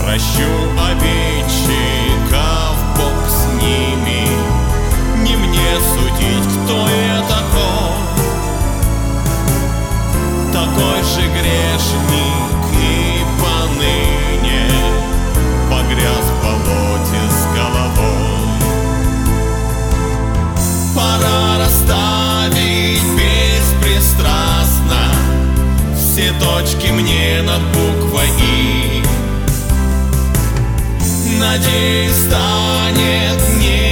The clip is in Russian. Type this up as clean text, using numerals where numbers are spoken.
прощу обидчиков, Бог с ними. Не мне судить, кто я такой. Такой же грешник и поныне погряз в болоте с головой. Пора расставить беспристрастно все точки мне над буквой «И». Надеюсь, станет не